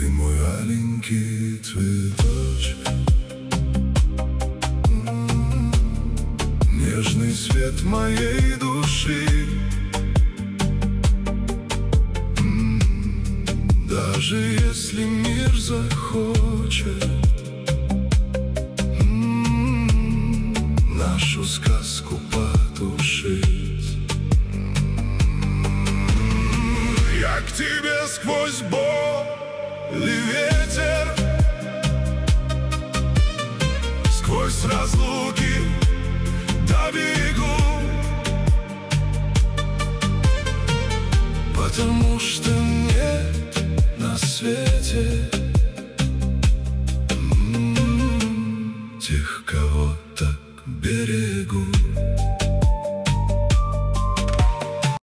Ты мой аленький цветочек, нежный свет моей души. Даже если мир захочет нашу сказку потушить, я к тебе сквозь боль и ветер, сквозь разлуки добегу, потому что